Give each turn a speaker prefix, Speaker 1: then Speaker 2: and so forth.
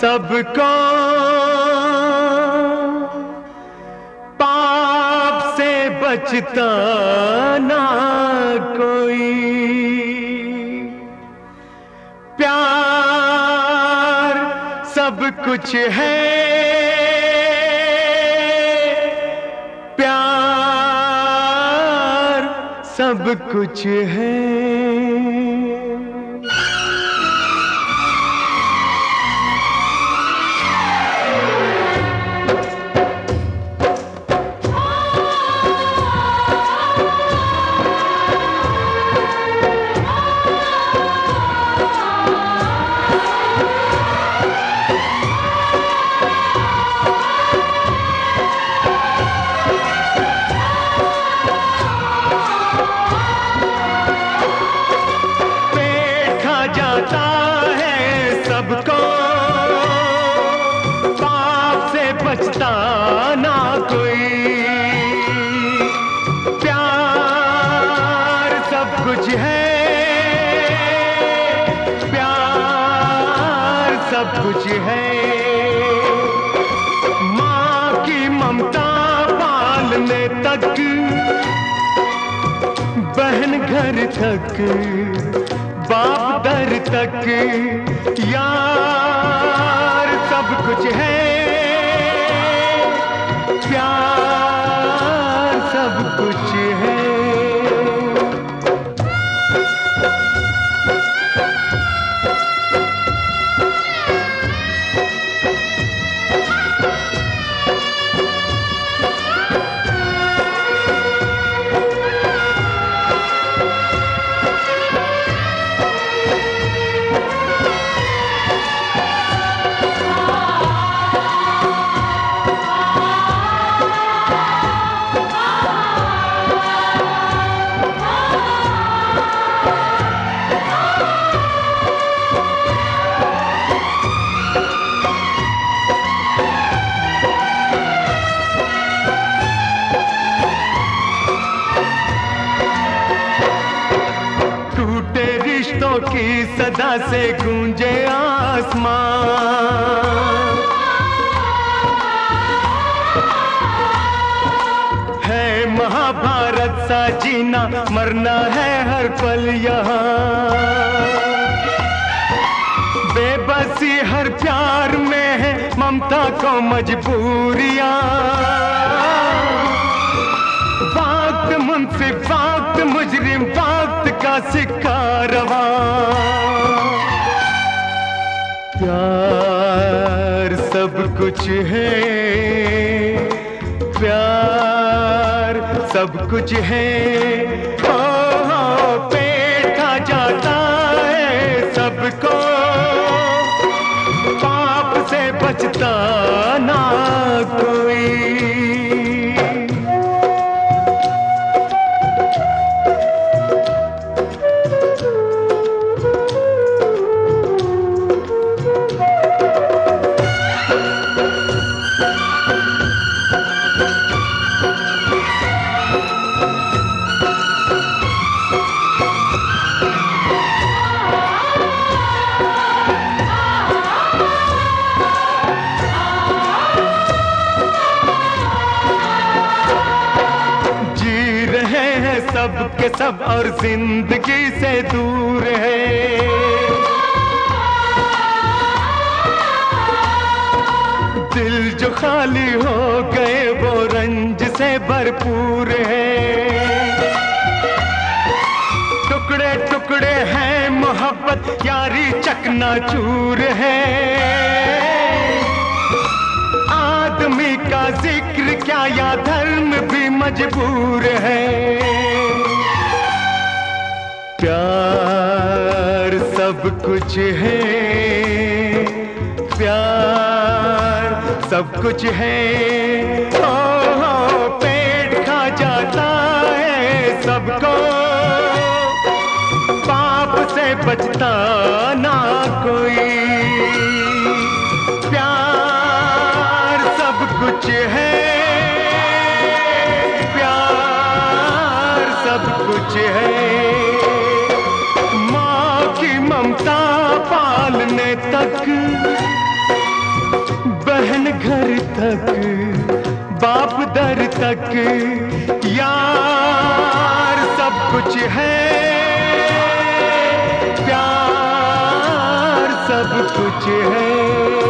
Speaker 1: सबको पाप से बचता ना कोई। प्यार सब कुछ है, प्यार सब कुछ है। जाता है सबको, पाप से बचता ना कोई। प्यार सब कुछ है, प्यार सब कुछ है। माँ की ममता पालने तक, बहन घर तक, बाप दर तक, यार सब कुछ है, प्यार सब कुछ है। रिश्तों की सदा से गूंजे आसमान, है महाभारत सा जीना मरना है हर पल यहाँ। बेबसी हर प्यार में है, ममता को मजबूरियां। वक्त मुंसिफ, वक्त मुजरिम, वक्त का सिक्का रवा। प्यार सब कुछ है, प्यार सब कुछ है। ओ पेट खा जाता है सबको, पाप से बचता ना कोई। सब के सब और जिंदगी से दूर है। दिल जो खाली हो गए वो रंज से भरपूर है। टुकड़े टुकड़े हैं मोहब्बत, यारी चकनाचूर है। आदमी का जिक्र क्या या धर्म भी मजबूर है। प्यार सब कुछ है, प्यार सब कुछ है। ओ पेट खा जाता है सबको, पाप से बचता ना कोई। प्यार सब कुछ है, प्यार सब कुछ है। ममता पालने तक, बहन घर तक, बाप दर तक, यार सब कुछ है, प्यार सब कुछ है।